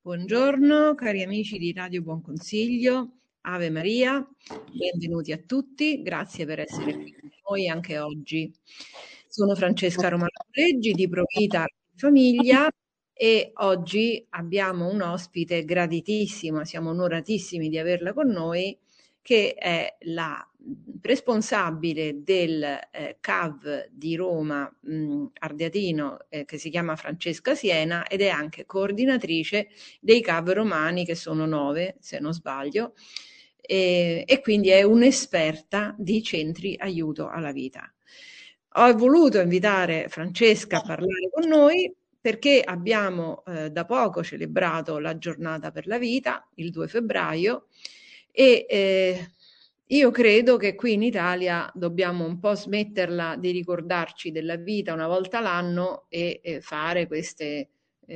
Buongiorno cari amici di Radio Buon Consiglio, Ave Maria, benvenuti a tutti, grazie per essere qui con noi anche oggi. Sono Francesca Romano Leggi di Provita Famiglia e oggi abbiamo un ospite graditissima, siamo onoratissimi di averla con noi, che è la responsabile del CAV di Roma Ardeatino, che si chiama Francesca Siena, ed è anche coordinatrice dei CAV romani, che sono 9 se non sbaglio, e quindi è un'esperta di centri aiuto alla vita. Ho voluto invitare Francesca a parlare con noi perché abbiamo da poco celebrato la giornata per la vita, il 2 febbraio, e io credo che qui in Italia dobbiamo un po' smetterla di ricordarci della vita una volta l'anno e fare queste...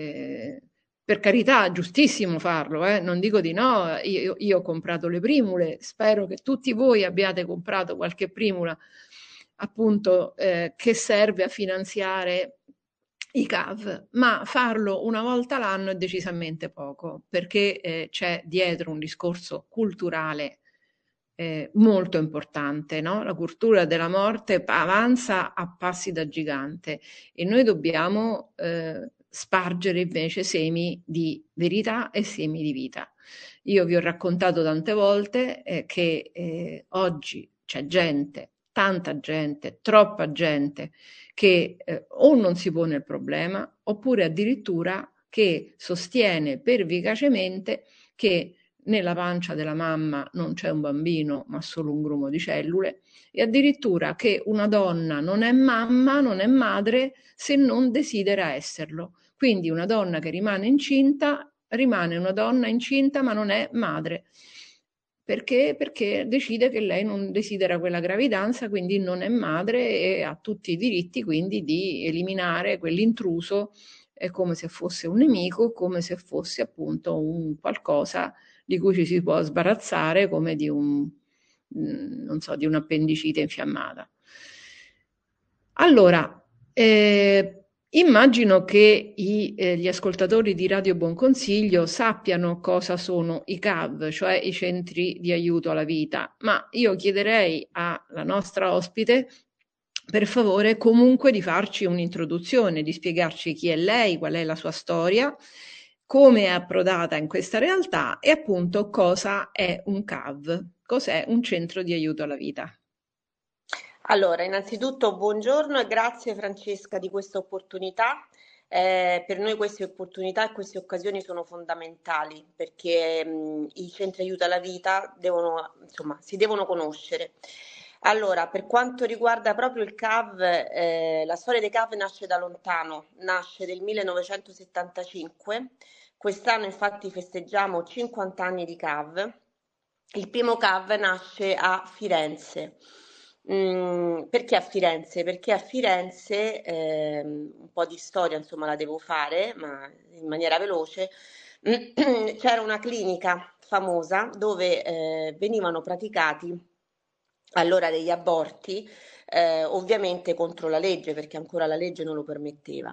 per carità, giustissimo farlo, non dico di no, io ho comprato le primule, spero che tutti voi abbiate comprato qualche primula, appunto, che serve a finanziare i CAV, ma farlo una volta l'anno è decisamente poco, perché c'è dietro un discorso culturale molto importante, no? La cultura della morte avanza a passi da gigante e noi dobbiamo spargere invece semi di verità e semi di vita. Io vi ho raccontato tante volte che oggi c'è gente, tanta gente, troppa gente che o non si pone il problema oppure addirittura che sostiene pervicacemente che nella pancia della mamma non c'è un bambino ma solo un grumo di cellule e addirittura che una donna non è mamma, non è madre se non desidera esserlo. Quindi una donna che rimane incinta rimane una donna incinta ma non è madre. Perché? Perché decide che lei non desidera quella gravidanza, quindi non è madre e ha tutti i diritti quindi di eliminare quell'intruso come se fosse un nemico, come se fosse appunto un qualcosa di cui ci si può sbarazzare come di non so, di un'appendicite infiammata. Allora, immagino che gli ascoltatori di Radio Buon Consiglio sappiano cosa sono i CAV, cioè i centri di aiuto alla vita, ma io chiederei alla nostra ospite, per favore, comunque di farci un'introduzione, di spiegarci chi è lei, qual è la sua storia, come è approdata in questa realtà e appunto cosa è un CAV, cos'è un centro di aiuto alla vita. Allora, innanzitutto buongiorno e grazie Francesca di questa opportunità. Per noi queste opportunità e queste occasioni sono fondamentali perché i centri aiuto alla vita si devono conoscere. Allora, per quanto riguarda proprio il CAV, la storia dei CAV nasce da lontano, nasce del 1975. Quest'anno infatti festeggiamo 50 anni di CAV. Il primo CAV nasce a Firenze. Perché a Firenze? Perché a Firenze, un po' di storia insomma la devo fare, ma in maniera veloce, c'era una clinica famosa dove venivano praticati allora degli aborti, ovviamente contro la legge, perché ancora la legge non lo permetteva.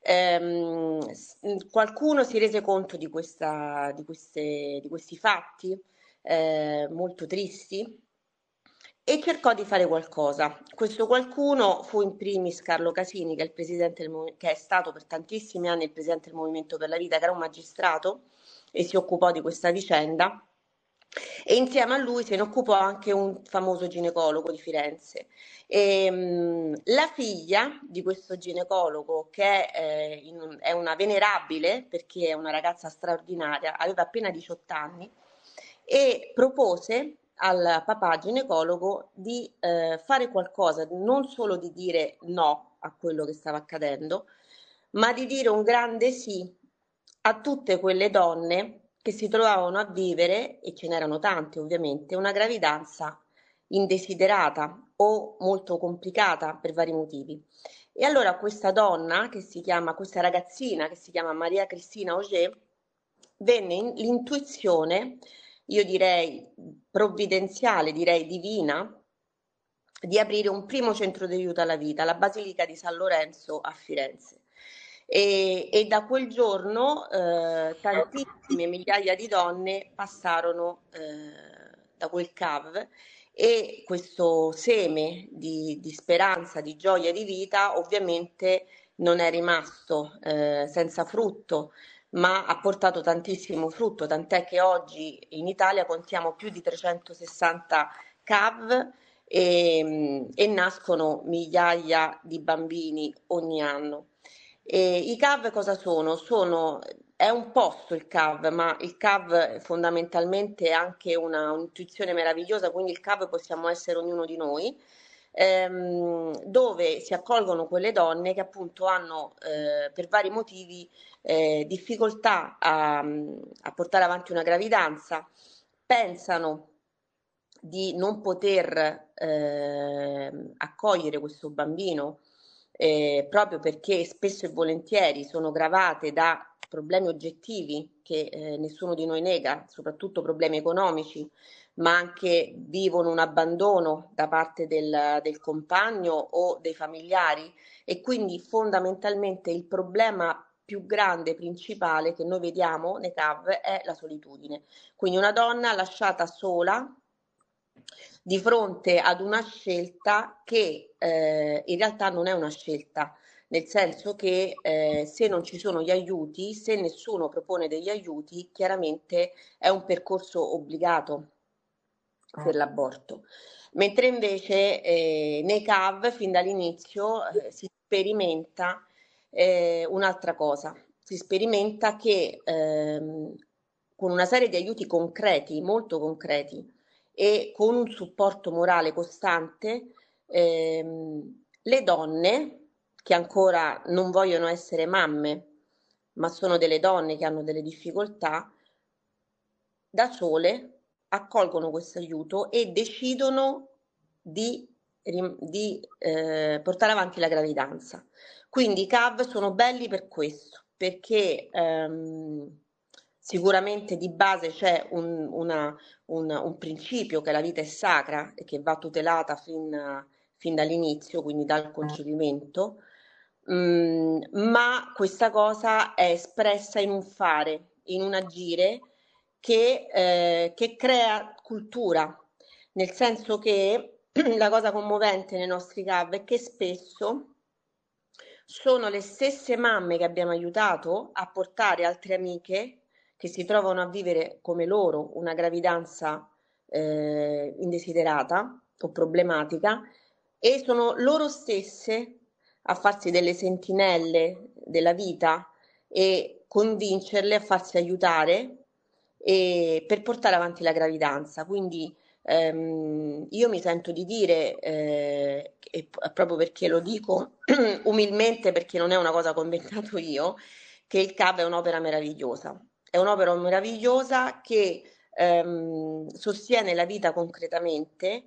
Qualcuno si rese conto di questi fatti molto tristi e cercò di fare qualcosa. Questo qualcuno fu in primis Carlo Casini, che è il presidente che è stato per tantissimi anni il presidente del Movimento per la Vita, che era un magistrato e si occupò di questa vicenda. E insieme a lui se ne occupò anche un famoso ginecologo di Firenze. La figlia di questo ginecologo, che è una venerabile, perché è una ragazza straordinaria, aveva appena 18 anni, e propose al papà ginecologo di fare qualcosa, non solo di dire no a quello che stava accadendo, ma di dire un grande sì a tutte quelle donne che si trovavano a vivere, e ce n'erano tante ovviamente, una gravidanza indesiderata o molto complicata per vari motivi. E allora questa ragazzina che si chiama Maria Cristina Auger, venne l'intuizione, io direi provvidenziale, direi divina, di aprire un primo centro di aiuto alla vita, la Basilica di San Lorenzo a Firenze. e da quel giorno tantissime migliaia di donne passarono da quel CAV, e questo seme di speranza, di gioia, di vita ovviamente non è rimasto senza frutto, ma ha portato tantissimo frutto, tant'è che oggi in Italia contiamo più di 360 CAV e nascono migliaia di bambini ogni anno. E i CAV cosa sono? È un posto il CAV, ma il CAV fondamentalmente è anche un'intuizione meravigliosa, quindi il CAV possiamo essere ognuno di noi, dove si accolgono quelle donne che appunto hanno per vari motivi difficoltà a portare avanti una gravidanza, pensano di non poter accogliere questo bambino proprio perché spesso e volentieri sono gravate da problemi oggettivi che nessuno di noi nega, soprattutto problemi economici, ma anche vivono un abbandono da parte del compagno o dei familiari, e quindi fondamentalmente il problema più grande, principale che noi vediamo nei CAV è la solitudine. Quindi una donna lasciata sola di fronte ad una scelta che in realtà non è una scelta, nel senso che se non ci sono gli aiuti, se nessuno propone degli aiuti, chiaramente è un percorso obbligato per l'aborto. Mentre invece nei CAV fin dall'inizio si sperimenta un'altra cosa, si sperimenta che con una serie di aiuti concreti, molto concreti, e con un supporto morale costante, le donne che ancora non vogliono essere mamme, ma sono delle donne che hanno delle difficoltà, da sole accolgono questo aiuto e decidono di portare avanti la gravidanza. Quindi i CAV sono belli per questo, perché sicuramente di base c'è un principio che la vita è sacra e che va tutelata fin dall'inizio, quindi dal concepimento, ma questa cosa è espressa in un fare, in un agire che crea cultura, nel senso che la cosa commovente nei nostri CAV è che spesso sono le stesse mamme che abbiamo aiutato a portare altre amiche che si trovano a vivere come loro una gravidanza indesiderata o problematica, e sono loro stesse a farsi delle sentinelle della vita e convincerle a farsi aiutare per portare avanti la gravidanza. Quindi io mi sento di dire, e proprio perché lo dico umilmente, perché non è una cosa che ho inventato io, che il CAV è un'opera meravigliosa. È un'opera meravigliosa che sostiene la vita concretamente,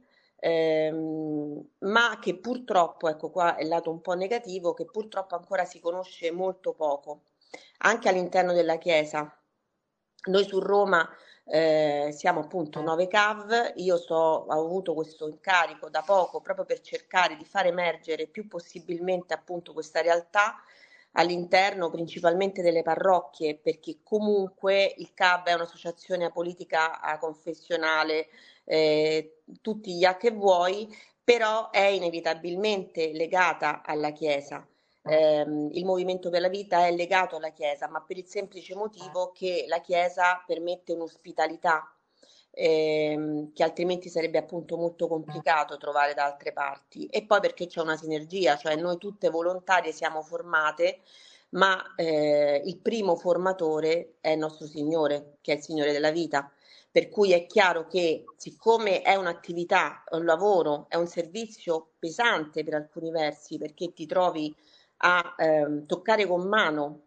ma che purtroppo, ecco qua è il lato un po' negativo, che purtroppo ancora si conosce molto poco, anche all'interno della Chiesa. Noi su Roma siamo appunto 9 CAV, ho avuto questo incarico da poco proprio per cercare di far emergere più possibilmente appunto questa realtà all'interno principalmente delle parrocchie, perché comunque il CAV è un'associazione apolitica confessionale, tutti gli A che vuoi, però è inevitabilmente legata alla Chiesa. Il Movimento per la Vita è legato alla Chiesa, ma per il semplice motivo che la Chiesa permette un'ospitalità che altrimenti sarebbe appunto molto complicato trovare da altre parti, e poi perché c'è una sinergia, cioè noi tutte volontarie siamo formate, ma il primo formatore è il nostro Signore, che è il Signore della vita. Per cui è chiaro che siccome è un'attività, è un lavoro, è un servizio pesante per alcuni versi, perché ti trovi a toccare con mano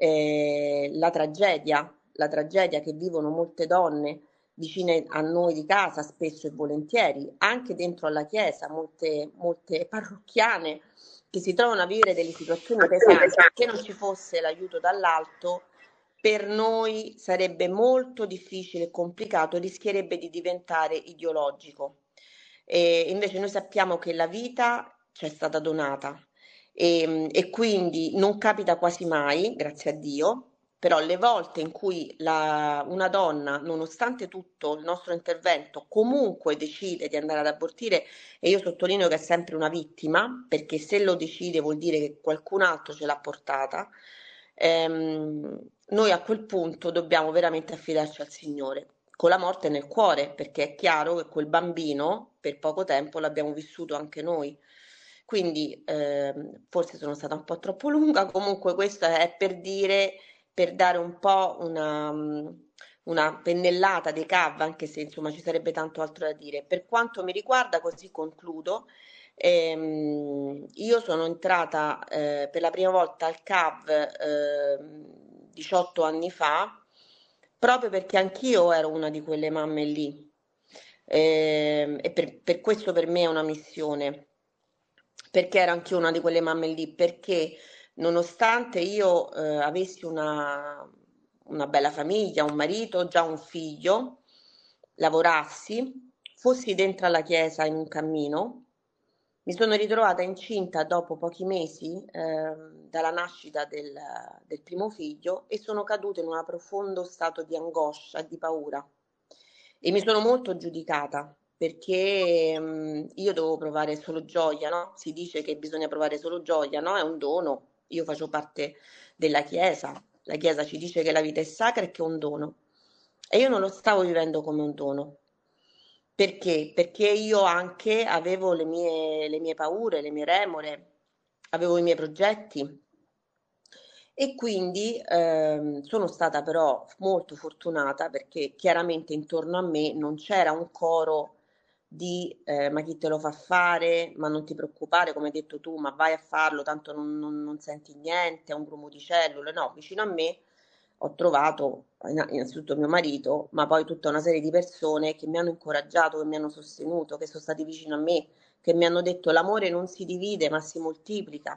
la tragedia che vivono molte donne vicine a noi di casa, spesso e volentieri, anche dentro alla chiesa, molte parrocchiane che si trovano a vivere delle situazioni pesanti. Se non ci fosse l'aiuto dall'alto, per noi sarebbe molto difficile e complicato, rischierebbe di diventare ideologico. E invece noi sappiamo che la vita ci è stata donata, e quindi non capita quasi mai, grazie a Dio, però le volte in cui una donna, nonostante tutto il nostro intervento, comunque decide di andare ad abortire, e io sottolineo che è sempre una vittima, perché se lo decide vuol dire che qualcun altro ce l'ha portata, noi a quel punto dobbiamo veramente affidarci al Signore, con la morte nel cuore, perché è chiaro che quel bambino per poco tempo l'abbiamo vissuto anche noi. Quindi forse sono stata un po' troppo lunga, comunque questo è per dire, per dare un po' una pennellata dei CAV, anche se insomma ci sarebbe tanto altro da dire. Per quanto mi riguarda, così concludo, io sono entrata per la prima volta al CAV 18 anni fa, proprio perché anch'io ero una di quelle mamme lì. E per questo per me è una missione, perché ero anch'io una di quelle mamme lì, perché nonostante io avessi una bella famiglia, un marito, già un figlio, lavorassi, fossi dentro alla chiesa in un cammino, mi sono ritrovata incinta dopo pochi mesi dalla nascita del primo figlio e sono caduta in un profondo stato di angoscia e di paura. E mi sono molto giudicata perché io dovevo provare solo gioia, no? Si dice che bisogna provare solo gioia, no? È un dono. Io faccio parte della Chiesa. La Chiesa ci dice che la vita è sacra e che è un dono. E io non lo stavo vivendo come un dono. Perché? Perché io anche avevo le mie paure, le mie remore, avevo i miei progetti e quindi sono stata però molto fortunata perché chiaramente intorno a me non c'era un coro di ma chi te lo fa fare, ma non ti preoccupare, come hai detto tu, ma vai a farlo, tanto non senti niente, è un grumo di cellule. No, vicino a me ho trovato innanzitutto mio marito, ma poi tutta una serie di persone che mi hanno incoraggiato, che mi hanno sostenuto, che sono stati vicino a me, che mi hanno detto l'amore non si divide, ma si moltiplica.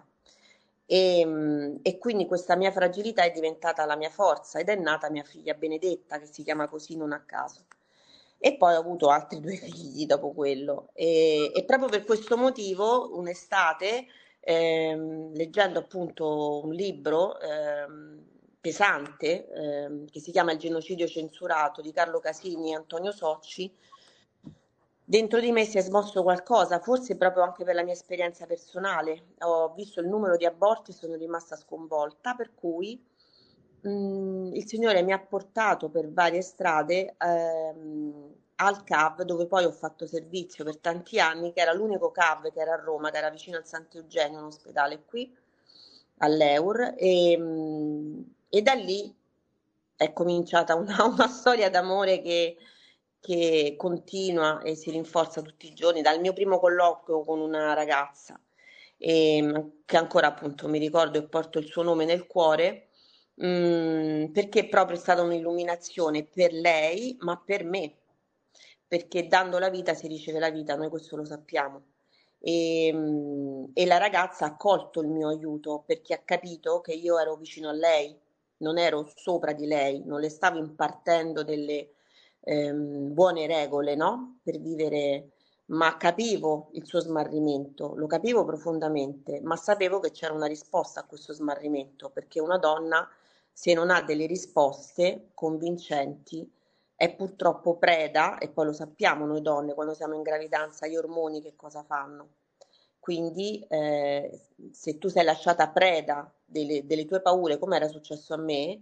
E quindi questa mia fragilità è diventata la mia forza ed è nata mia figlia Benedetta, che si chiama così non a caso. E poi ho avuto altri due figli dopo quello. E proprio per questo motivo, un'estate, leggendo appunto un libro pesante che si chiama Il genocidio censurato di Carlo Casini e Antonio Socci, dentro di me si è smosso qualcosa, forse proprio anche per la mia esperienza personale. Ho visto il numero di aborti e sono rimasta sconvolta, per cui il Signore mi ha portato per varie strade al CAV, dove poi ho fatto servizio per tanti anni, che era l'unico CAV che era a Roma, che era vicino al Sant'Eugenio, un ospedale qui, all'Eur, e da lì è cominciata una storia d'amore che continua e si rinforza tutti i giorni, dal mio primo colloquio con una ragazza, che ancora appunto mi ricordo e porto il suo nome nel cuore, perché proprio è stata un'illuminazione per lei, ma per me, perché dando la vita si riceve la vita, noi questo lo sappiamo. E la ragazza ha colto il mio aiuto perché ha capito che io ero vicino a lei, non ero sopra di lei, non le stavo impartendo delle buone regole, no? Per vivere, ma capivo il suo smarrimento, lo capivo profondamente, ma sapevo che c'era una risposta a questo smarrimento, perché una donna, se non ha delle risposte convincenti, è purtroppo preda, e poi lo sappiamo noi donne quando siamo in gravidanza, gli ormoni che cosa fanno. Quindi se tu sei lasciata preda delle tue paure, come era successo a me,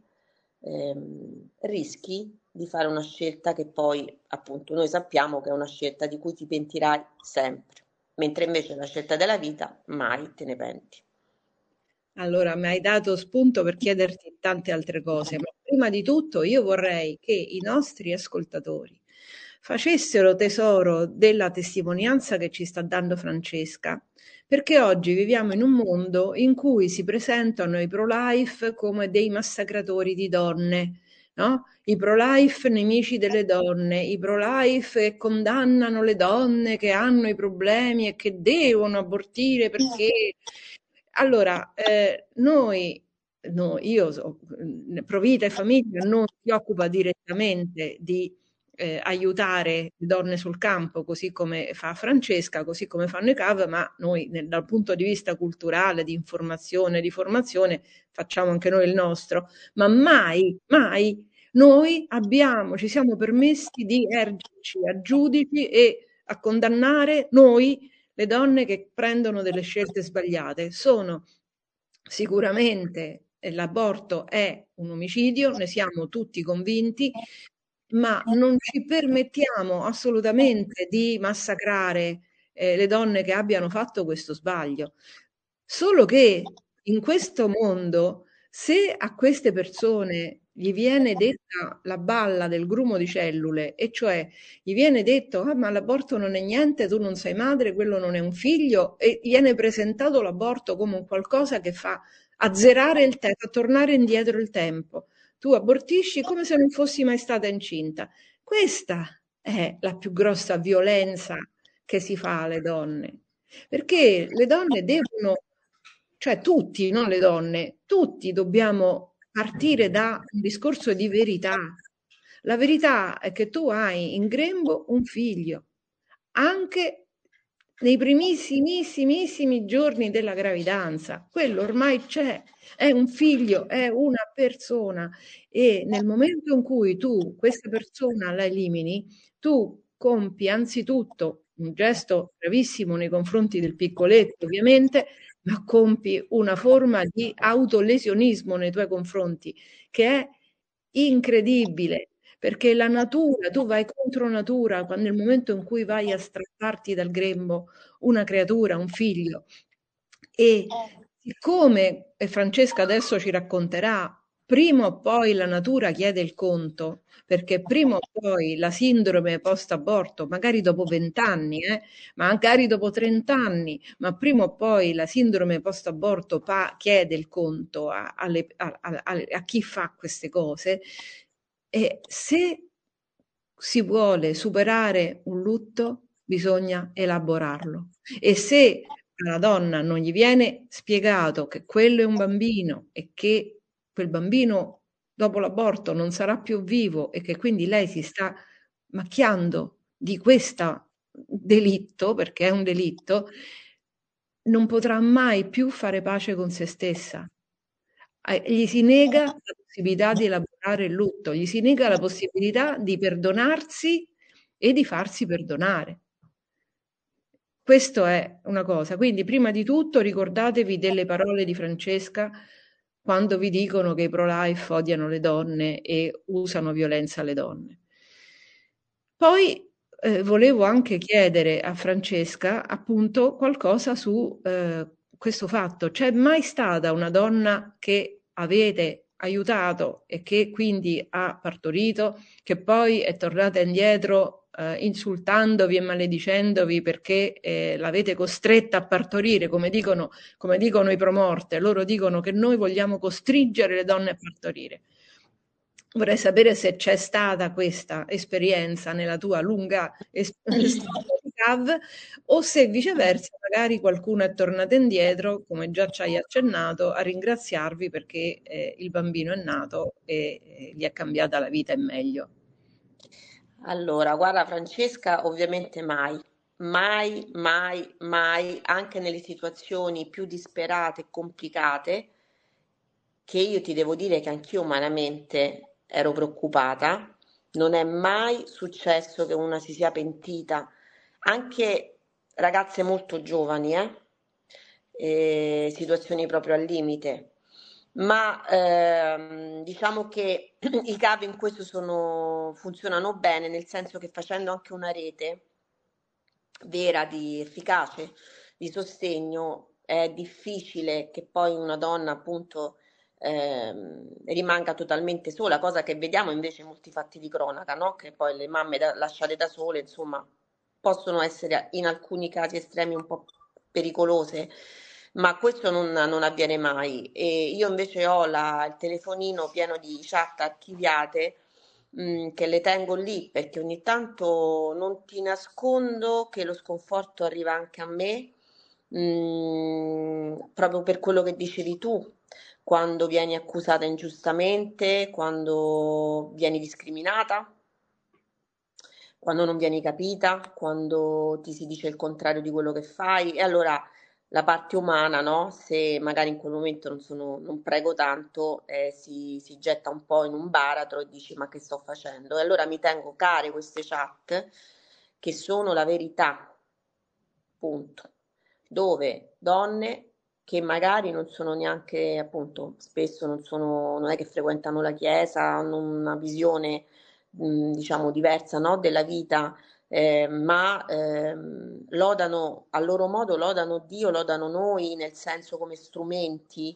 rischi di fare una scelta che poi, appunto, noi sappiamo che è una scelta di cui ti pentirai sempre, mentre invece la scelta della vita mai te ne penti. Allora, mi hai dato spunto per chiederti tante altre cose, ma prima di tutto io vorrei che i nostri ascoltatori facessero tesoro della testimonianza che ci sta dando Francesca, perché oggi viviamo in un mondo in cui si presentano i pro-life come dei massacratori di donne, no? I pro-life nemici delle donne, i pro-life che condannano le donne che hanno i problemi e che devono abortire perché allora, noi, no, io Provita e Famiglia non si occupa direttamente di aiutare le donne sul campo, così come fa Francesca, così come fanno i CAV, ma noi dal punto di vista culturale, di informazione, di formazione, facciamo anche noi il nostro, ma mai, mai noi ci siamo permessi di ergerci a giudici e a condannare noi le donne che prendono delle scelte sbagliate. Sono sicuramente l'aborto è un omicidio, ne siamo tutti convinti, ma non ci permettiamo assolutamente di massacrare le donne che abbiano fatto questo sbaglio. Solo che in questo mondo, se a queste persone gli viene detta la balla del grumo di cellule, e cioè gli viene detto, ah, ma l'aborto non è niente, tu non sei madre, quello non è un figlio, e viene presentato l'aborto come un qualcosa che fa azzerare il tempo, tornare indietro il tempo. Tu abortisci come se non fossi mai stata incinta. Questa è la più grossa violenza che si fa alle donne, perché le donne devono, cioè tutti, non le donne, tutti dobbiamo partire da un discorso di verità. La verità è che tu hai in grembo un figlio, anche nei primissimissimi giorni della gravidanza. Quello ormai c'è, è un figlio, è una persona e nel momento in cui tu questa persona la elimini, tu compi anzitutto un gesto gravissimo nei confronti del piccoletto, ovviamente, ma compi una forma di autolesionismo nei tuoi confronti che è incredibile, perché la natura, tu vai contro natura quando nel momento in cui vai a strapparti dal grembo una creatura, un figlio. E siccome, e Francesca adesso ci racconterà, prima o poi la natura chiede il conto, perché prima o poi la sindrome post-aborto, magari dopo 20 anni, magari dopo 30 anni, ma prima o poi la sindrome post-aborto chiede il conto a chi fa queste cose. E se si vuole superare un lutto, bisogna elaborarlo. E se alla donna non gli viene spiegato che quello è un bambino e che quel bambino dopo l'aborto non sarà più vivo e che quindi lei si sta macchiando di questo delitto, perché è un delitto, non potrà mai più fare pace con se stessa. Gli si nega la possibilità di elaborare il lutto, gli si nega la possibilità di perdonarsi e di farsi perdonare. Questo è una cosa. Quindi, prima di tutto, ricordatevi delle parole di Francesca quando vi dicono che i pro-life odiano le donne e usano violenza alle donne. Poi volevo anche chiedere a Francesca appunto qualcosa su questo fatto. C'è mai stata una donna che avete aiutato e che quindi ha partorito, che poi è tornata indietro insultandovi e maledicendovi perché l'avete costretta a partorire, come dicono i promorte, loro dicono che noi vogliamo costringere le donne a partorire. Vorrei sapere se c'è stata questa esperienza nella tua lunga storia di CAV o se viceversa magari qualcuno è tornato indietro, come già ci hai accennato, a ringraziarvi perché il bambino è nato e gli è cambiata la vita in meglio. Allora, guarda Francesca, ovviamente mai, mai, mai, mai, anche nelle situazioni più disperate e complicate, che io ti devo dire che anch'io umanamente ero preoccupata, non è mai successo che una si sia pentita, anche ragazze molto giovani, situazioni proprio al limite. Ma diciamo che i cavi in questo funzionano bene, nel senso che facendo anche una rete vera di efficace di sostegno è difficile che poi una donna appunto rimanga totalmente sola, cosa che vediamo invece in molti fatti di cronaca, no? Che poi le mamme lasciate da sole, insomma, possono essere in alcuni casi estremi un po' pericolose, ma questo non avviene mai. E io invece ho il telefonino pieno di chat archiviate che le tengo lì perché ogni tanto non ti nascondo che lo sconforto arriva anche a me, proprio per quello che dicevi tu, quando vieni accusata ingiustamente, quando vieni discriminata. quando non vieni capita, quando ti si dice il contrario di quello che fai, e allora la parte umana, no? Se magari in quel momento non prego tanto, si getta un po' in un baratro e dici ma che sto facendo? E allora mi tengo care queste chat che sono la verità, punto. Dove donne che magari non sono neanche, appunto, spesso non è che frequentano la chiesa, hanno una visione, diciamo, diversa, no, della vita, ma lodano a loro modo, lodano Dio, lodano noi, nel senso come strumenti.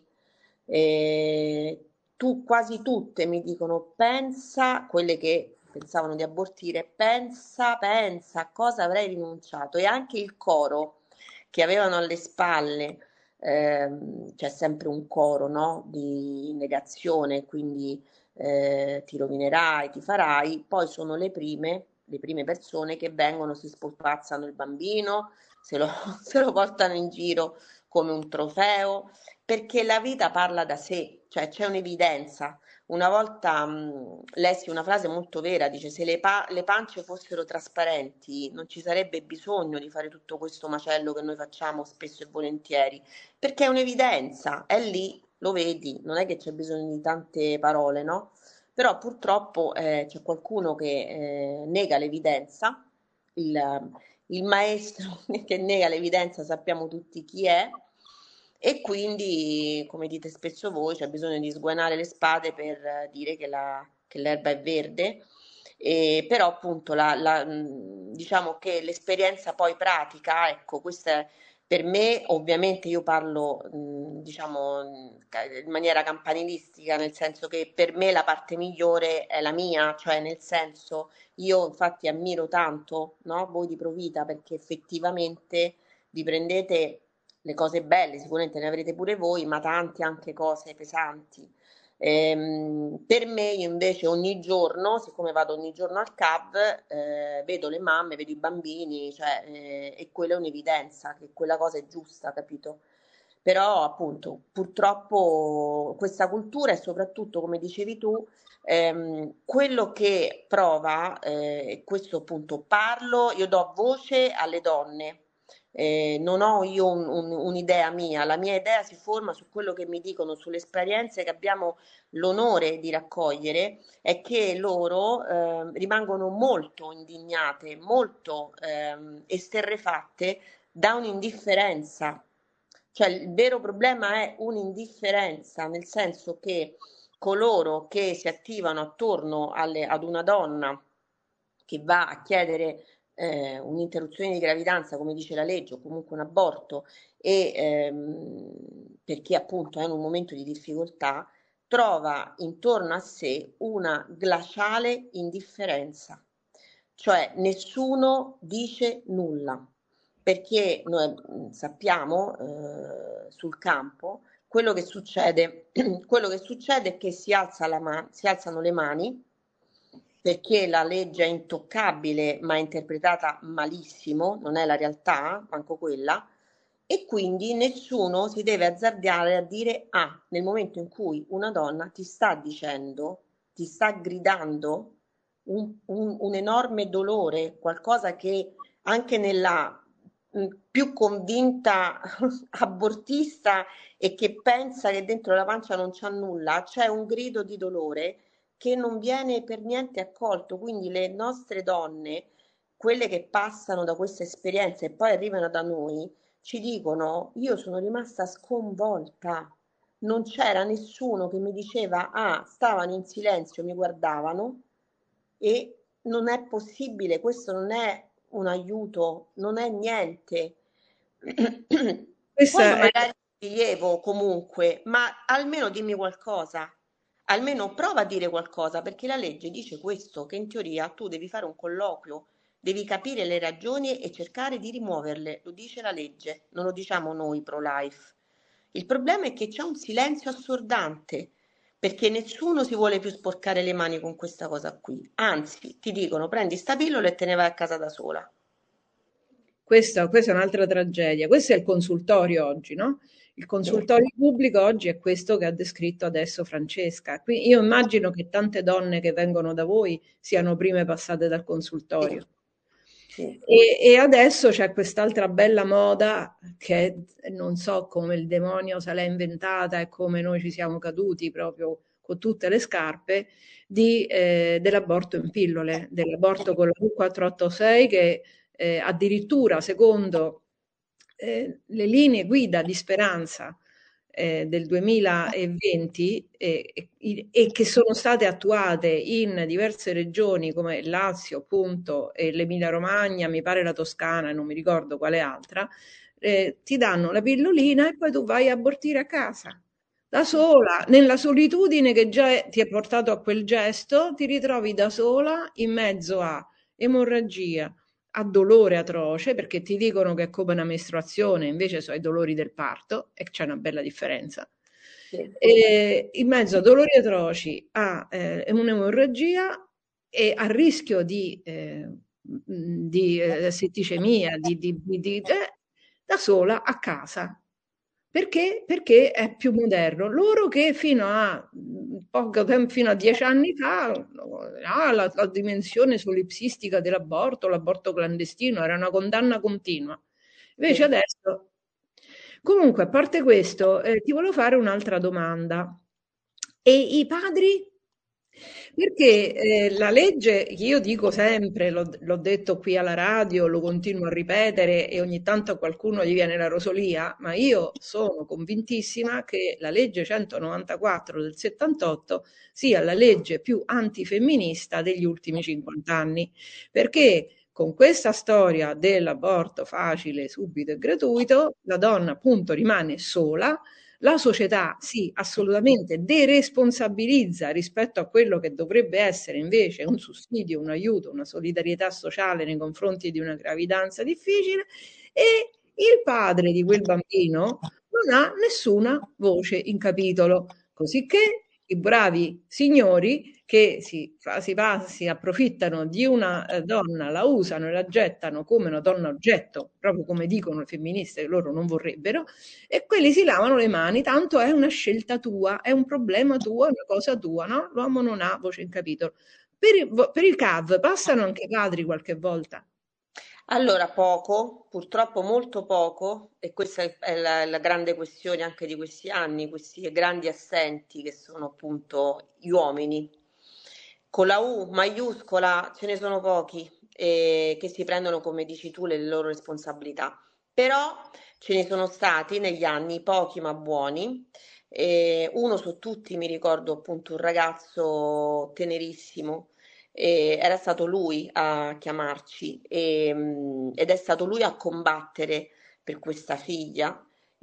Quasi tutte mi dicono, pensa, quelle che pensavano di abortire, pensa a cosa avrei rinunciato. E anche il coro che avevano alle spalle, c'è sempre un coro, no? Di negazione, quindi ti rovinerai, ti farai, poi sono le prime persone che vengono, si spolpazzano il bambino, se lo, se lo portano in giro come un trofeo, perché la vita parla da sé, cioè c'è un'evidenza. Una volta lessi una frase molto vera, dice se le pance fossero trasparenti non ci sarebbe bisogno di fare tutto questo macello che noi facciamo spesso e volentieri, perché è un'evidenza, è lì, lo vedi, non è che c'è bisogno di tante parole, no? Però purtroppo c'è qualcuno che nega l'evidenza, il, il maestro che nega l'evidenza sappiamo tutti chi è, e quindi, come dite spesso voi, c'è bisogno di sguainare le spade per dire che l'erba è verde, però appunto diciamo che l'esperienza poi pratica, ecco, questa è per me, ovviamente io parlo, diciamo, in maniera campanilistica, nel senso che per me la parte migliore è la mia, cioè nel senso io infatti ammiro tanto, no, voi di Provita perché effettivamente vi prendete le cose belle, sicuramente ne avrete pure voi, ma tante anche cose pesanti. Per me io invece ogni giorno, siccome vado ogni giorno al CAV, vedo le mamme, vedo i bambini, cioè, e quella è un'evidenza, che quella cosa è giusta, capito? Però appunto purtroppo questa cultura e soprattutto, come dicevi tu, quello che prova, e questo appunto parlo, io do voce alle donne. Non ho io un'idea mia, la mia idea si forma su quello che mi dicono, sulle esperienze che abbiamo l'onore di raccogliere, è che loro rimangono molto indignate, molto esterrefatte da un'indifferenza. Cioè il vero problema è un'indifferenza, nel senso che coloro che si attivano attorno ad una donna che va a chiedere un'interruzione di gravidanza, come dice la legge, o comunque un aborto, e perché appunto è in un momento di difficoltà, trova intorno a sé una glaciale indifferenza, cioè nessuno dice nulla, perché noi sappiamo sul campo quello che succede, quello che succede è che si alzano le mani perché la legge è intoccabile ma è interpretata malissimo, non è la realtà, manco quella, e quindi nessuno si deve azzardare a dire ah, nel momento in cui una donna ti sta dicendo, ti sta gridando un enorme dolore, qualcosa che anche nella più convinta abortista e che pensa che dentro la pancia non c'è nulla, c'è un grido di dolore che non viene per niente accolto. Quindi le nostre donne, quelle che passano da queste esperienze e poi arrivano da noi, ci dicono: io sono rimasta sconvolta. Non c'era nessuno che mi diceva, ah, stavano in silenzio, mi guardavano e non è possibile, questo non è un aiuto, non è niente. Poi Questa è magari ti rilievo comunque, ma almeno dimmi qualcosa, almeno prova a dire qualcosa, perché la legge dice questo, che in teoria tu devi fare un colloquio, devi capire le ragioni e cercare di rimuoverle, lo dice la legge, non lo diciamo noi pro-life. Il problema è che c'è un silenzio assordante, perché nessuno si vuole più sporcare le mani con questa cosa qui. Anzi, ti dicono prendi sta pillola e te ne vai a casa da sola. questa è un'altra tragedia. Questo è il consultorio oggi, no? Il Sì. consultorio pubblico oggi è questo che ha descritto adesso Francesca. Io immagino che tante donne che vengono da voi siano prime passate dal Sì, consultorio. Sì. E adesso c'è quest'altra bella moda che non so come il demonio se l'ha inventata e come noi ci siamo caduti proprio con tutte le scarpe, dell'aborto in pillole, dell'aborto con la V486 che addirittura secondo le linee guida di Speranza del 2020 e che sono state attuate in diverse regioni come il Lazio, appunto, e l'Emilia Romagna, mi pare la Toscana e non mi ricordo quale altra, ti danno la pillolina e poi tu vai a abortire a casa. Da sola, nella solitudine che già ti ha portato a quel gesto, ti ritrovi da sola in mezzo a emorragia, a dolore atroce, perché ti dicono che è come una mestruazione, invece sono i dolori del parto, e c'è una bella differenza. Sì. E in mezzo a dolori atroci, a un'emorragia e a rischio di setticemia, da sola a casa. Perché? Perché è più moderno. Loro che fino a poco tempo, fino a 10 anni fa, la dimensione solipsistica dell'aborto, l'aborto clandestino, era una condanna continua. Invece Sì. adesso, comunque, a parte questo, ti volevo fare un'altra domanda. E i padri? Perché la legge, che io dico sempre, l'ho detto qui alla radio, lo continuo a ripetere e ogni tanto a qualcuno gli viene la rosolia, ma io sono convintissima che la legge 194 del 78 sia la legge più antifemminista degli ultimi 50 anni, perché con questa storia dell'aborto facile, subito e gratuito, la donna appunto rimane sola, la società si assolutamente deresponsabilizza rispetto a quello che dovrebbe essere invece un sussidio, un aiuto, una solidarietà sociale nei confronti di una gravidanza difficile e il padre di quel bambino non ha nessuna voce in capitolo, cosicché i bravi signori che si approfittano di una donna, la usano e la gettano come una donna oggetto, proprio come dicono le femministe che loro non vorrebbero, e quelli si lavano le mani, tanto è una scelta tua, è un problema tuo, è una cosa tua, no? L'uomo non ha voce in capitolo. Per il CAV passano anche i padri qualche volta. Allora, poco, purtroppo molto poco, e questa è la grande questione anche di questi anni, questi grandi assenti che sono appunto gli uomini. Con la U maiuscola ce ne sono pochi che si prendono, come dici tu, le loro responsabilità. Però ce ne sono stati negli anni pochi ma buoni. Uno su tutti mi ricordo appunto un ragazzo tenerissimo era stato lui a chiamarci ed è stato lui a combattere per questa figlia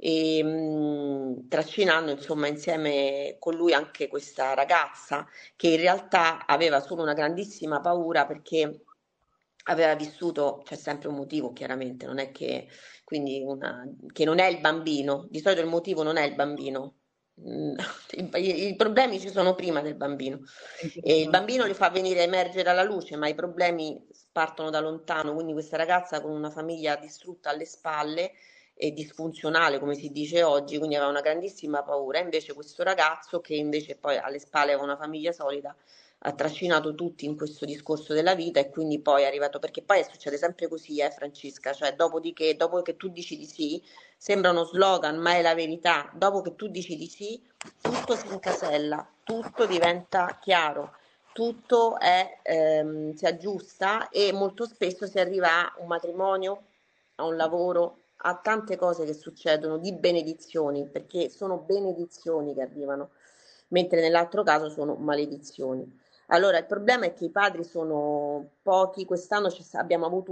trascinando insomma insieme con lui anche questa ragazza che in realtà aveva solo una grandissima paura perché aveva vissuto, c'è sempre un motivo chiaramente, non è che, quindi che non è il bambino, di solito il motivo non è il bambino. Mm, i problemi ci sono prima del bambino È e il interessante. bambino li fa venire a emergere alla luce, ma i problemi partono da lontano. Quindi questa ragazza con una famiglia distrutta alle spalle e disfunzionale, come si dice oggi, quindi aveva una grandissima paura. Invece questo ragazzo, che invece poi alle spalle aveva una famiglia solida, ha trascinato tutti in questo discorso della vita e quindi poi è arrivato, perché poi succede sempre così, Francesca, cioè dopo che tu dici di sì, sembra uno slogan, ma è la verità, dopo che tu dici di sì, tutto si incasella, tutto diventa chiaro, tutto si aggiusta e molto spesso si arriva a un matrimonio, a un lavoro, a tante cose che succedono di benedizioni, perché sono benedizioni che arrivano, mentre nell'altro caso sono maledizioni. Allora, il problema è che i padri sono pochi. Quest'anno abbiamo avuto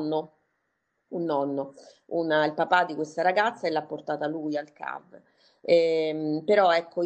un nonno, il papà di questa ragazza e l'ha portata lui al CAV. Però ecco,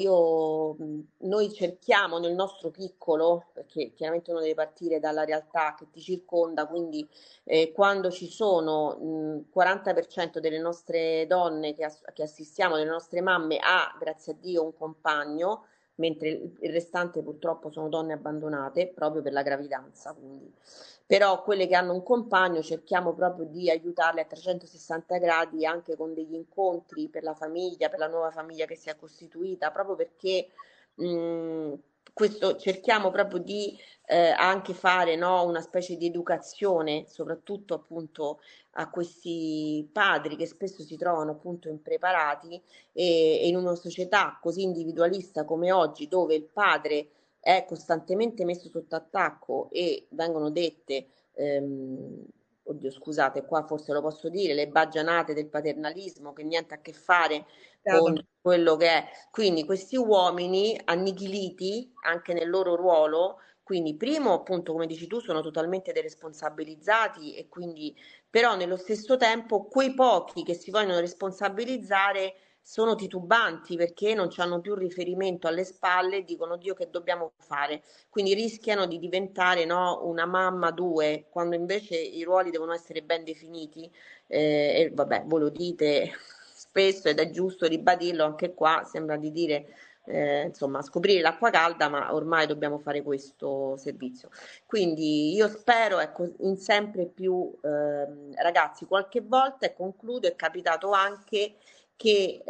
noi cerchiamo nel nostro piccolo, perché chiaramente uno deve partire dalla realtà che ti circonda, quindi quando ci sono 40% delle nostre donne che assistiamo, delle nostre mamme, ha, grazie a Dio, un compagno, mentre il restante purtroppo sono donne abbandonate proprio per la gravidanza. Quindi. Però quelle che hanno un compagno cerchiamo proprio di aiutarle a 360 gradi anche con degli incontri per la famiglia, per la nuova famiglia che si è costituita, proprio perché mh, questo cerchiamo proprio di anche fare, no, una specie di educazione, soprattutto appunto a questi padri che spesso si trovano appunto impreparati e in una società così individualista come oggi, dove il padre è costantemente messo sotto attacco e vengono dette, oddio scusate, qua forse lo posso dire, le baggianate del paternalismo che niente a che fare con quello che è. Quindi questi uomini annichiliti anche nel loro ruolo, quindi primo appunto come dici tu sono totalmente deresponsabilizzati e quindi però nello stesso tempo quei pochi che si vogliono responsabilizzare sono titubanti perché non hanno più riferimento alle spalle e dicono Dio che dobbiamo fare, quindi rischiano di diventare no, una mamma due quando invece i ruoli devono essere ben definiti e vabbè voi lo dite spesso ed è giusto ribadirlo anche qua, sembra di dire insomma scoprire l'acqua calda ma ormai dobbiamo fare questo servizio. Quindi io spero, ecco, in sempre più ragazzi, qualche volta, e concludo, è capitato anche che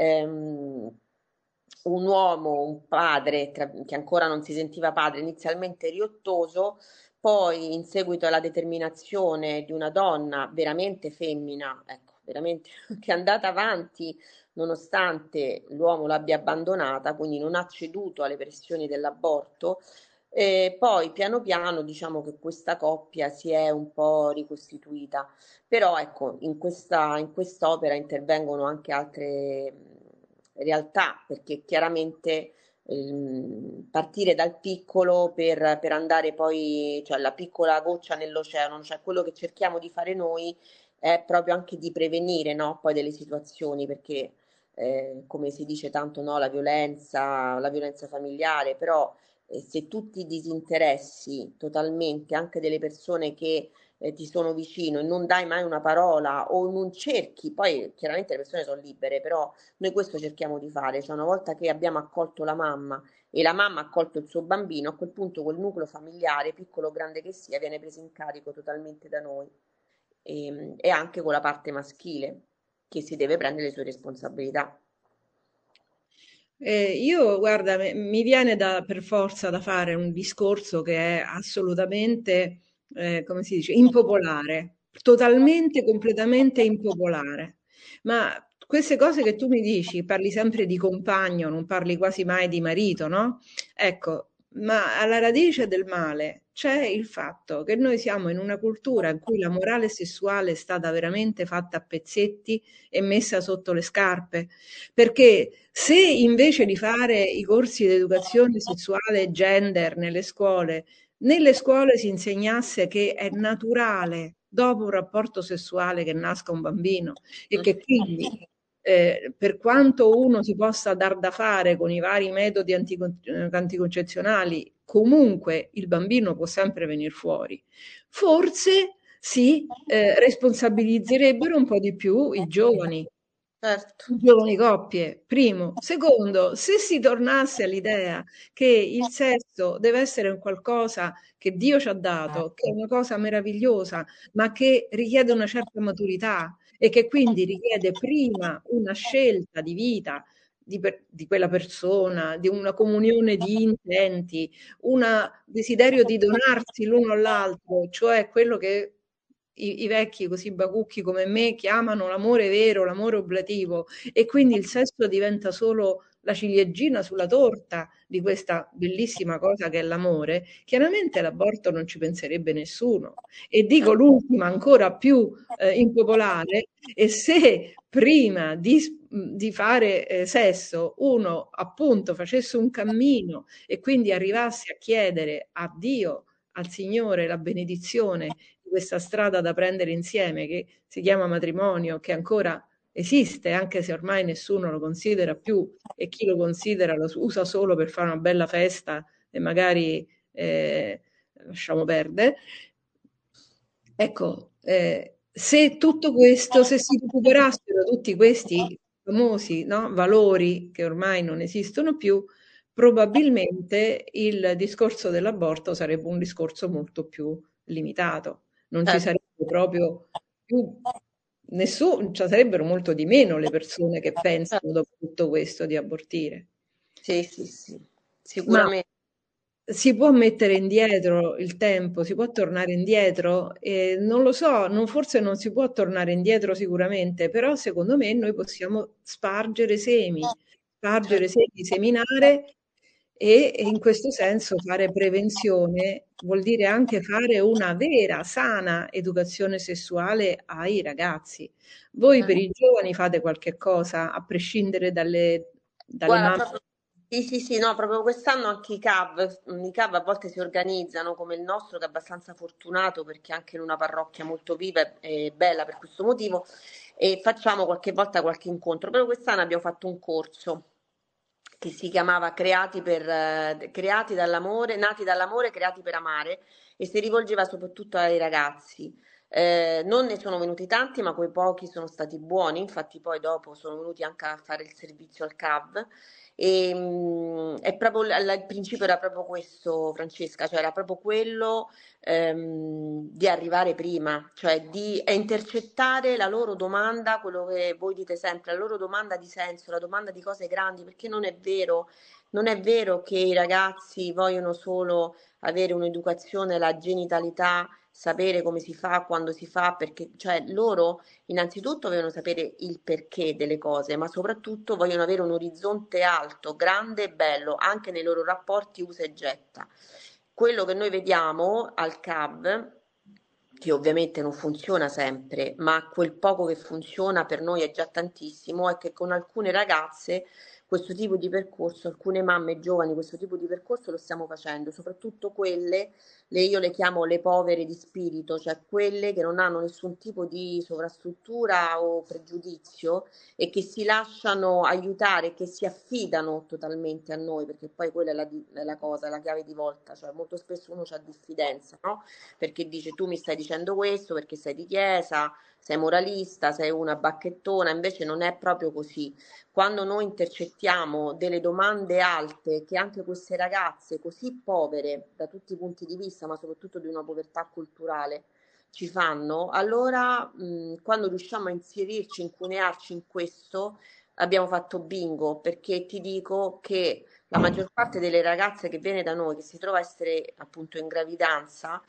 un uomo, un padre, che ancora non si sentiva padre, inizialmente riottoso, poi in seguito alla determinazione di una donna veramente femmina, ecco, veramente che è andata avanti nonostante l'uomo l'abbia abbandonata, quindi non ha ceduto alle pressioni dell'aborto, e poi piano piano diciamo che questa coppia si è un po' ricostituita, però ecco, in quest'opera intervengono anche altre realtà, perché chiaramente partire dal piccolo per andare poi, cioè la piccola goccia nell'oceano, cioè quello che cerchiamo di fare noi è proprio anche di prevenire, no, poi delle situazioni, perché come si dice tanto, no, la violenza familiare, però se tu ti disinteressi totalmente anche delle persone che ti sono vicino e non dai mai una parola o non cerchi, poi chiaramente le persone sono libere, però noi questo cerchiamo di fare, cioè una volta che abbiamo accolto la mamma e la mamma ha accolto il suo bambino, a quel punto quel nucleo familiare, piccolo o grande che sia, viene preso in carico totalmente da noi e anche con la parte maschile che si deve prendere le sue responsabilità. Io, guarda, mi viene per forza da fare un discorso che è assolutamente, come si dice, impopolare, totalmente, completamente impopolare. Ma queste cose che tu mi dici, parli sempre di compagno, non parli quasi mai di marito, no? Ecco, ma alla radice del male c'è il fatto che noi siamo in una cultura in cui la morale sessuale è stata veramente fatta a pezzetti e messa sotto le scarpe. Perché se invece di fare i corsi di educazione sessuale e gender nelle scuole si insegnasse che è naturale dopo un rapporto sessuale che nasca un bambino e che quindi per quanto uno si possa dar da fare con i vari metodi anticoncezionali, comunque il bambino può sempre venire fuori. Forse si responsabilizzerebbero un po' di più Certo. i giovani coppie, primo. Secondo, se si tornasse all'idea che il sesso deve essere un qualcosa che Dio ci ha dato, che è una cosa meravigliosa, ma che richiede una certa maturità e che quindi richiede prima una scelta di vita di quella persona, di una comunione di intenti, un desiderio di donarsi l'uno all'altro, cioè quello che i vecchi così bacucchi come me chiamano l'amore vero, l'amore oblativo, e quindi il sesso diventa solo la ciliegina sulla torta di questa bellissima cosa che è l'amore, chiaramente l'aborto non ci penserebbe nessuno. E dico l'ultima, ancora più impopolare, e se prima di fare sesso uno appunto facesse un cammino e quindi arrivasse a chiedere a Dio, al Signore, la benedizione di questa strada da prendere insieme che si chiama matrimonio, che ancora esiste, anche se ormai nessuno lo considera più e chi lo considera lo usa solo per fare una bella festa e magari lasciamo perdere. Ecco, se tutto questo, se si recuperassero tutti questi famosi, no, valori che ormai non esistono più, probabilmente il discorso dell'aborto sarebbe un discorso molto più limitato. Non ci Certo. sarebbe proprio più nessuno, ci sarebbero molto di meno le persone che pensano dopo tutto questo di abortire. Sì, sì, sì, Ma sicuramente. si può mettere indietro il tempo, si può tornare indietro? Non lo so, forse non si può tornare indietro sicuramente, però secondo me noi possiamo spargere Certo. semi, seminare e in questo senso fare prevenzione vuol dire anche fare una vera, sana educazione sessuale ai ragazzi. Voi per i giovani fate qualche cosa, a prescindere dalle Guarda, mamme? proprio, sì, sì, sì, no, proprio quest'anno anche i CAV a volte si organizzano come il nostro, che è abbastanza fortunato perché è anche in una parrocchia molto viva e bella per questo motivo, e facciamo qualche volta qualche incontro. Però quest'anno abbiamo fatto un corso che si chiamava Creati dall'amore, nati dall'amore, creati per amare, e si rivolgeva soprattutto ai ragazzi. Non ne sono venuti tanti, ma quei pochi sono stati buoni, infatti poi dopo sono venuti anche a fare il servizio al CAV. È proprio, il principio era proprio questo, Francesca, cioè era proprio quello, di arrivare prima, cioè di intercettare la loro domanda, quello che voi dite sempre, la loro domanda di senso, la domanda di cose grandi, perché non è vero che i ragazzi vogliono solo avere un'educazione, la genitalità, sapere come si fa, quando si fa, perché cioè loro innanzitutto vogliono sapere il perché delle cose, ma soprattutto vogliono avere un orizzonte alto, grande e bello, anche nei loro rapporti usa e getta. Quello che noi vediamo al CAV, che ovviamente non funziona sempre, ma quel poco che funziona per noi è già tantissimo, è che con alcune ragazze questo tipo di percorso, alcune mamme giovani questo tipo di percorso lo stiamo facendo, soprattutto quelle, io le chiamo le povere di spirito, cioè quelle che non hanno nessun tipo di sovrastruttura o pregiudizio e che si lasciano aiutare, che si affidano totalmente a noi, perché poi quella è la cosa, è la chiave di volta, cioè molto spesso uno ha diffidenza, no? Perché dice tu mi stai dicendo questo perché sei di chiesa, sei moralista, sei una bacchettona, invece non è proprio così. Quando noi intercettiamo delle domande alte che anche queste ragazze così povere da tutti i punti di vista, ma soprattutto di una povertà culturale, ci fanno, allora quando riusciamo a inserirci, incunearci in questo, abbiamo fatto bingo, perché ti dico che la maggior parte delle ragazze che viene da noi, che si trova a essere appunto in gravidanza,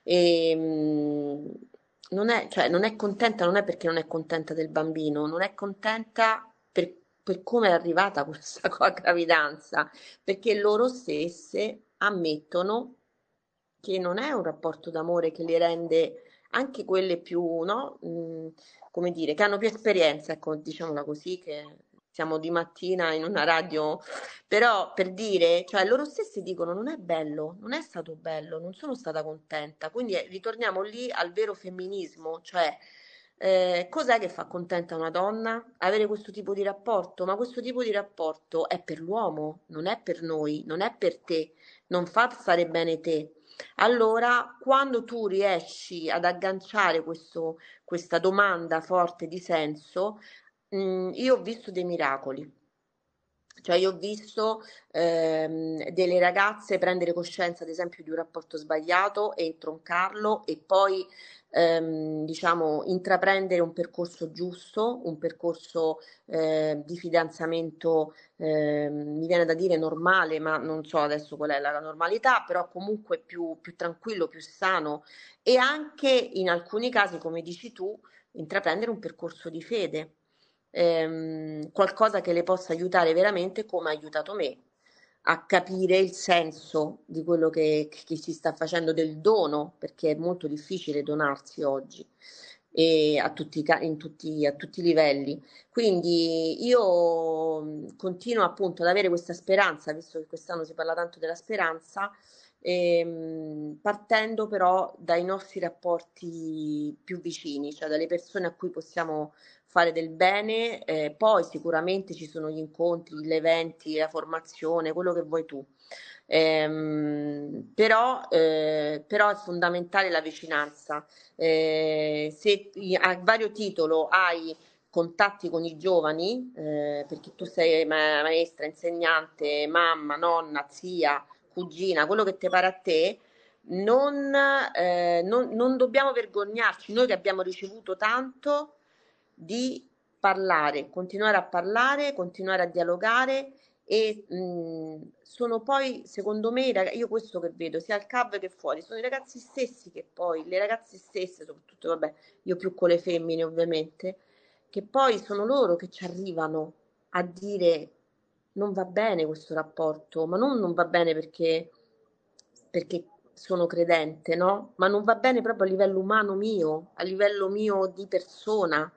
non è, cioè, non è contenta, non è perché non è contenta del bambino, non è contenta per come è arrivata questa gravidanza, perché loro stesse ammettono che non è un rapporto d'amore che le rende anche quelle più, no? Come dire, che hanno più esperienza, ecco, diciamola così, che siamo di mattina in una radio, però per dire, cioè loro stessi dicono non è bello, non è stato bello, non sono stata contenta, quindi ritorniamo lì al vero femminismo, cioè cos'è che fa contenta una donna? Avere questo tipo di rapporto, ma questo tipo di rapporto è per l'uomo, non è per noi, non è per te, non fa stare bene te. Allora, quando tu riesci ad agganciare questa domanda forte di senso, io ho visto dei miracoli. Cioè io ho visto delle ragazze prendere coscienza, ad esempio, di un rapporto sbagliato e troncarlo e poi, diciamo, intraprendere un percorso giusto, un percorso di fidanzamento, mi viene da dire normale, ma non so adesso qual è la normalità, però comunque più tranquillo, più sano e anche in alcuni casi, come dici tu, intraprendere un percorso di fede, qualcosa che le possa aiutare veramente come ha aiutato me a capire il senso di quello che si sta facendo del dono, perché è molto difficile donarsi oggi e a tutti i livelli. Quindi io continuo appunto ad avere questa speranza, visto che quest'anno si parla tanto della speranza, partendo però dai nostri rapporti più vicini, cioè dalle persone a cui possiamo fare del bene, poi sicuramente ci sono gli incontri, gli eventi, la formazione, quello che vuoi tu. Però è fondamentale la vicinanza. Se a vario titolo hai contatti con i giovani, perché tu sei maestra, insegnante, mamma, nonna, zia, cugina, quello che ti pare a te, non dobbiamo vergognarci, noi che abbiamo ricevuto tanto, di parlare, continuare a dialogare e sono poi, secondo me, io questo che vedo, sia al CAV che fuori, sono i ragazzi stessi che poi, le ragazze stesse, soprattutto, vabbè, io più con le femmine ovviamente, che poi sono loro che ci arrivano a dire non va bene questo rapporto, ma non va bene perché sono credente, no? Ma non va bene proprio a livello umano mio, a livello mio di persona,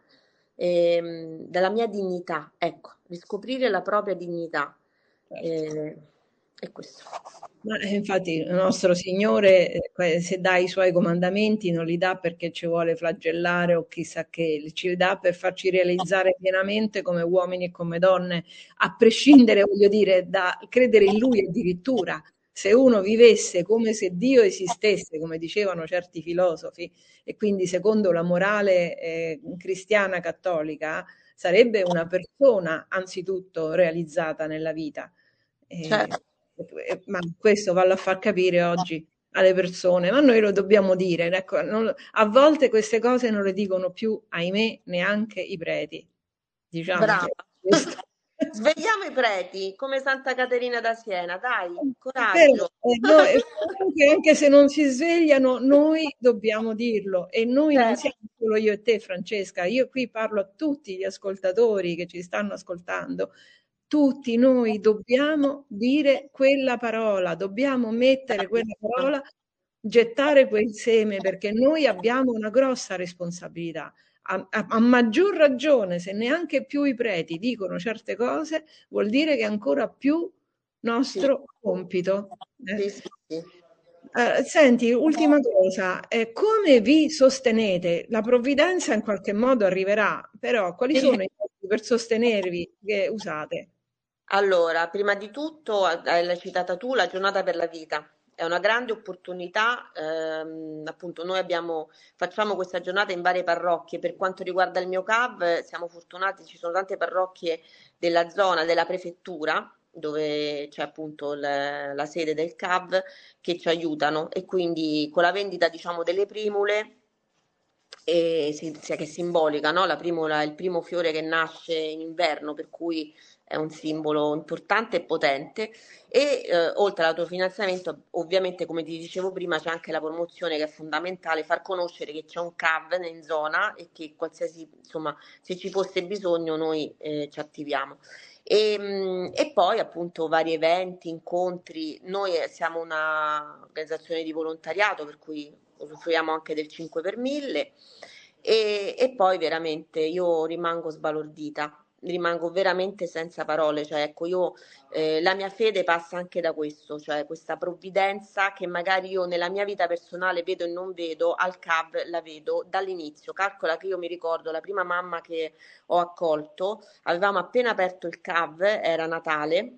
della mia dignità, ecco, riscoprire la propria dignità. Certo. Eh, è questo. Ma infatti il nostro Signore, se dà i suoi comandamenti, non li dà perché ci vuole flagellare o chissà che, ci dà per farci realizzare pienamente come uomini e come donne, a prescindere, voglio dire, da credere in Lui addirittura. Se uno vivesse come se Dio esistesse, come dicevano certi filosofi, e quindi secondo la morale cristiana cattolica, sarebbe una persona anzitutto realizzata nella vita. Eh, Certo. ma questo vallo a far capire oggi alle persone, ma noi lo dobbiamo dire. Ecco, a volte queste cose non le dicono più, ahimè, neanche i preti. Diciamo Brava. che questo. Svegliamo i preti come Santa Caterina da Siena, dai, Però, coraggio. anche se non si svegliano, noi dobbiamo dirlo e noi non Certo, siamo solo io e te, Francesca. Io qui parlo a tutti gli ascoltatori che ci stanno ascoltando. Tutti noi dobbiamo dire quella parola, dobbiamo mettere quella bravissima. parola, gettare quel seme, perché noi abbiamo una grossa responsabilità. A maggior ragione, se neanche più i preti dicono certe cose, vuol dire che è ancora più Sì, nostro compito. sì, sì, sì. Senti, ultima cosa, come vi sostenete? La provvidenza in qualche modo arriverà, però quali Sì. sono i mezzi per sostenervi che usate? Allora, prima di tutto, l'hai citata tu, la giornata per la vita. È una grande opportunità, appunto facciamo questa giornata in varie parrocchie. Per quanto riguarda il mio CAV, siamo fortunati, ci sono tante parrocchie della zona, della prefettura, dove c'è appunto la sede del CAV, che ci aiutano e quindi con la vendita, diciamo, delle primule, che è simbolica, no? La primula è il primo fiore che nasce in inverno, per cui è un simbolo importante e potente e oltre all'autofinanziamento ovviamente come ti dicevo prima c'è anche la promozione che è fondamentale, far conoscere che c'è un CAV in zona e che qualsiasi, insomma, se ci fosse bisogno noi ci attiviamo. E poi appunto vari eventi, incontri, noi siamo una organizzazione di volontariato per cui usufruiamo anche del 5 per 1000 e poi veramente io rimango sbalordita, rimango veramente senza parole, cioè ecco io la mia fede passa anche da questo, cioè questa provvidenza che magari io nella mia vita personale vedo e non vedo, al CAV la vedo dall'inizio. Calcola che io mi ricordo la prima mamma che ho accolto, avevamo appena aperto il CAV, era Natale.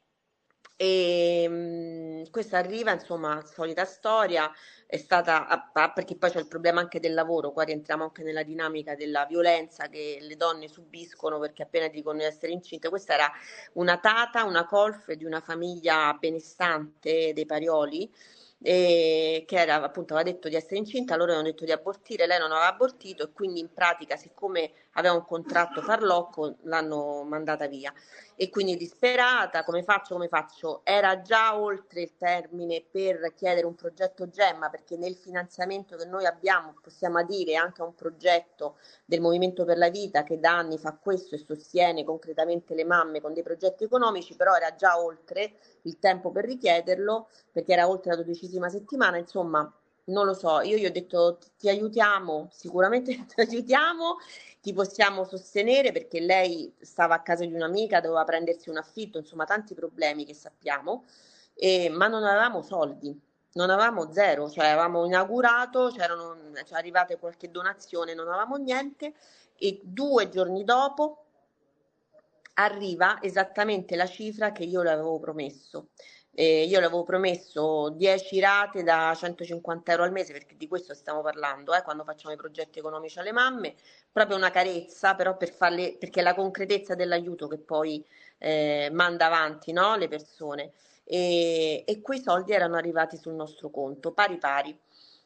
E questa arriva, insomma, solita storia, è stata, perché poi c'è il problema anche del lavoro, qua rientriamo anche nella dinamica della violenza che le donne subiscono perché appena dicono di essere incinte. Questa era una tata, una colf di una famiglia benestante dei Parioli, che era appunto aveva detto di essere incinta, loro avevano detto di abortire, lei non aveva abortito e quindi in pratica, siccome aveva un contratto farlocco, l'hanno mandata via. E quindi disperata, come faccio, come faccio? Era già oltre il termine per chiedere un progetto Gemma, perché nel finanziamento che noi abbiamo, possiamo dire, anche a un progetto del Movimento per la Vita che da anni fa questo e sostiene concretamente le mamme con dei progetti economici, però era già oltre il tempo per richiederlo, perché era oltre la 12ª settimana, insomma, non lo so, io gli ho detto ti aiutiamo, sicuramente ti aiutiamo, ti possiamo sostenere perché lei stava a casa di un'amica, doveva prendersi un affitto, insomma tanti problemi che sappiamo, ma non avevamo soldi, non avevamo zero, cioè avevamo inaugurato, c'era arrivate qualche donazione, non avevamo niente e 2 giorni dopo arriva esattamente la cifra che io le avevo promesso. Io le avevo promesso 10 rate da 150 euro al mese, perché di questo stiamo parlando, quando facciamo i progetti economici alle mamme, proprio una carezza, però per farle, perché è la concretezza dell'aiuto che poi manda avanti, no, le persone. E quei soldi erano arrivati sul nostro conto, pari pari.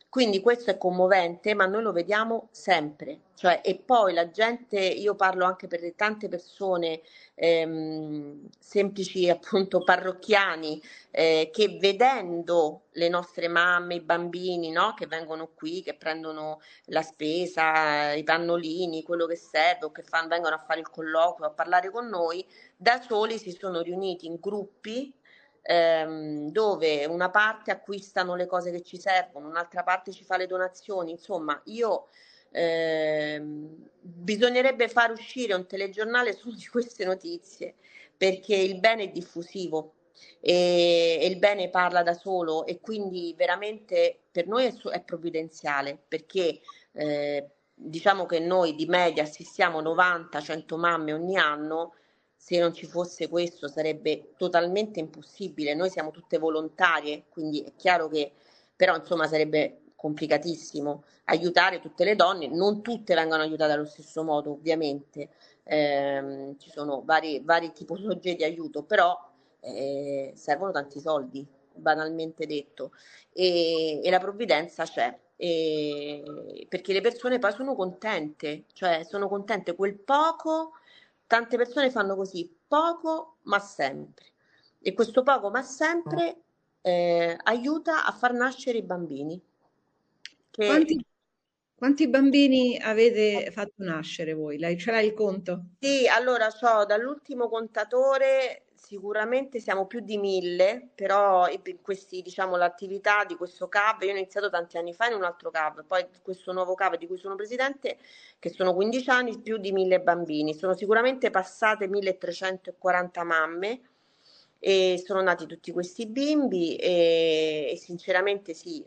Quindi questo è commovente, ma noi lo vediamo sempre. Cioè, e poi la gente, io parlo anche per tante persone semplici, appunto parrocchiani, che vedendo le nostre mamme, i bambini, no, che vengono qui, che prendono la spesa, i pannolini, quello che serve, o che vengono a fare il colloquio, a parlare con noi, da soli si sono riuniti in gruppi dove una parte acquistano le cose che ci servono, un'altra parte ci fa le donazioni. Insomma, bisognerebbe far uscire un telegiornale solo di queste notizie, perché il bene è diffusivo e il bene parla da solo, e quindi veramente per noi è provvidenziale, perché diciamo che noi di media assistiamo 90-100 mamme ogni anno. Se non ci fosse questo sarebbe totalmente impossibile. Noi siamo tutte volontarie, quindi è chiaro che però insomma sarebbe complicatissimo aiutare tutte le donne. Non tutte vengono aiutate allo stesso modo, ovviamente. Ci sono vari tipologie di aiuto, però servono tanti soldi, banalmente detto, e la provvidenza c'è. Perché le persone poi sono contente, cioè sono contente quel poco. Tante persone fanno così, poco ma sempre. E questo poco ma sempre aiuta a far nascere i bambini. Che, Quanti bambini avete fatto nascere voi? Ce l'hai il conto? sì, allora dall'ultimo contatore sicuramente siamo più di 1000, però questi, diciamo, l'attività di questo CAV, io ho iniziato tanti anni fa in un altro CAV, poi questo nuovo CAV di cui sono presidente, che sono 15 anni, più di 1000 bambini. Sono sicuramente passate 1340 mamme e sono nati tutti questi bimbi e sinceramente sì,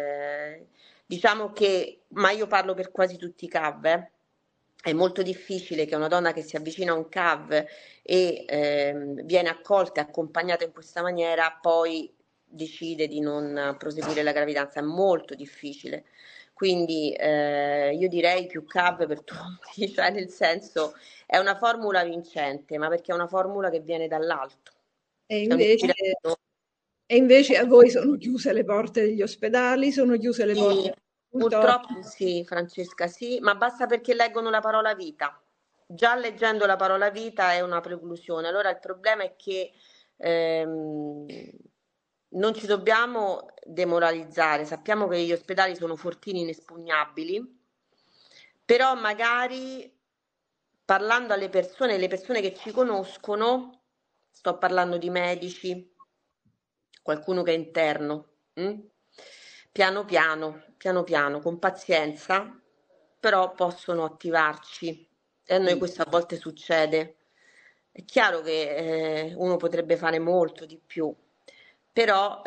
diciamo che, ma io parlo per quasi tutti i CAV, è molto difficile che una donna che si avvicina a un CAV e viene accolta e accompagnata in questa maniera poi decide di non proseguire la gravidanza, è molto difficile. Quindi io direi più CAV per tutti, cioè nel senso è una formula vincente, ma perché è una formula che viene dall'alto. E C'è invece, un'ispirazione. e invece a voi sono chiuse le porte degli ospedali, sono chiuse le porte Sì, dei consultori. purtroppo sì, Francesca, sì, ma basta perché leggono la parola vita. Già leggendo la parola vita è una preclusione. Allora il problema è che ehm, non ci dobbiamo demoralizzare. Sappiamo che gli ospedali sono fortini inespugnabili, però magari parlando alle persone, le persone che ci conoscono, sto parlando di medici, qualcuno che è interno, piano piano, con pazienza, però possono attivarci e a noi questo a volte succede. È chiaro che uno potrebbe fare molto di più, però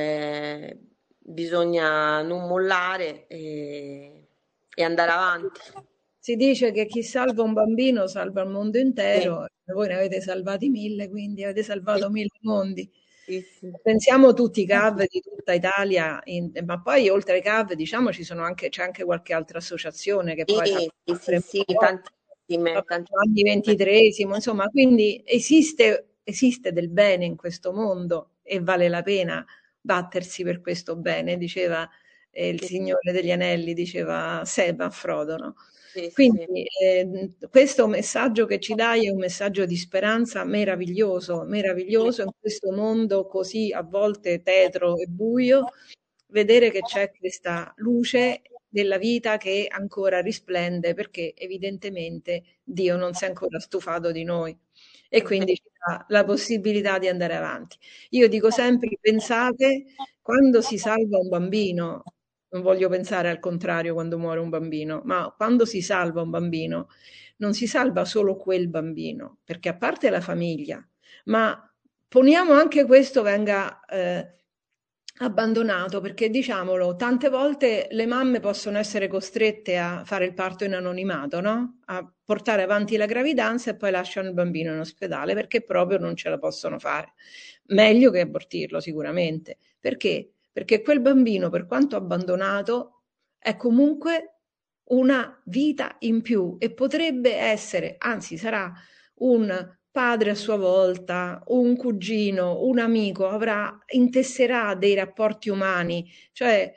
bisogna non mollare e andare avanti. Si dice che chi salva un bambino salva il mondo Sì, intero, voi ne avete salvati 1000, quindi avete sì, salvato 1000 mondi. sì, sì. Pensiamo tutti i CAV di tutta Italia, ma poi oltre ai CAV, diciamo, c'è anche qualche altra associazione che poi fa Sì, sì, sì, sempre sì, un po', tantissime, Giovanni tantissime. XXIII, insomma, quindi esiste del bene in questo mondo e vale la pena battersi per questo bene, diceva il Sì, Signore degli Anelli, diceva Seba a Frodo, no? sì, sì, Quindi questo messaggio che ci dai è un messaggio di speranza meraviglioso, sì, meraviglioso in questo mondo così a volte tetro e buio, vedere che c'è questa luce della vita che ancora risplende perché evidentemente Dio non si è ancora stufato di noi e è quindi vero. ci dà la possibilità di andare avanti. Io dico sempre, pensate, quando si salva un bambino, non voglio pensare al contrario quando muore un bambino, ma quando si salva un bambino, non si salva solo quel bambino, perché a parte la famiglia, ma poniamo anche questo venga abbandonato, perché diciamolo, tante volte le mamme possono essere costrette a fare il parto in anonimato, no? A portare avanti la gravidanza e poi lasciano il bambino in ospedale perché proprio non ce la possono fare. Meglio che abortirlo sicuramente. Perché? Perché quel bambino, per quanto abbandonato, è comunque una vita in più e potrebbe essere, anzi sarà un padre a sua volta, un cugino, un amico, intesserà dei rapporti umani, cioè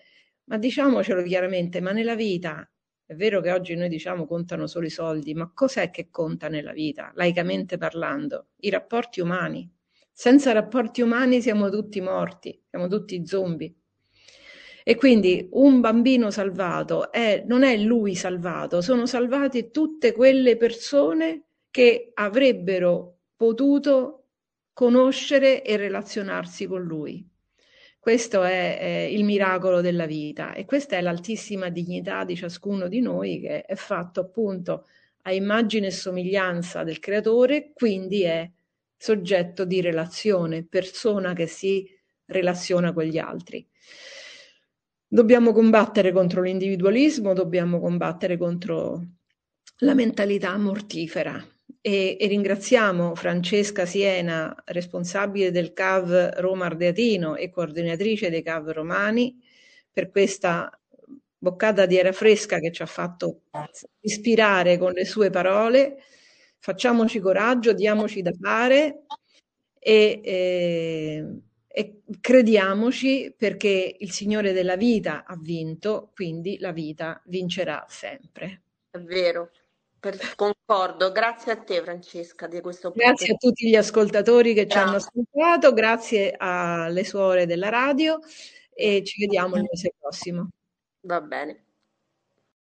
Ma diciamocelo chiaramente, ma nella vita, è vero che oggi noi diciamo contano solo i soldi, ma cos'è che conta nella vita, laicamente parlando? I rapporti umani. Senza rapporti umani siamo tutti morti, siamo tutti zombie. E quindi un bambino salvato non è lui salvato, sono salvate tutte quelle persone che avrebbero potuto conoscere e relazionarsi con lui. Questo è il miracolo della vita e questa è l'altissima dignità di ciascuno di noi che è fatto appunto a immagine e somiglianza del creatore, quindi è soggetto di relazione, persona che si relaziona con gli altri. Dobbiamo combattere contro l'individualismo, dobbiamo combattere contro la mentalità mortifera e ringraziamo Francesca Siena, responsabile del CAV Roma Ardeatino e coordinatrice dei CAV romani, per questa boccata di aria fresca che ci ha fatto ispirare con le sue parole. Facciamoci coraggio, diamoci da fare e crediamoci perché il Signore della vita ha vinto, quindi la vita vincerà sempre. È vero, concordo. Grazie a te, Francesca, di questa Grazie opportunità. a tutti gli ascoltatori che ci hanno Grazie. ascoltato, grazie alle suore della radio e ci vediamo il mese prossimo. Va bene.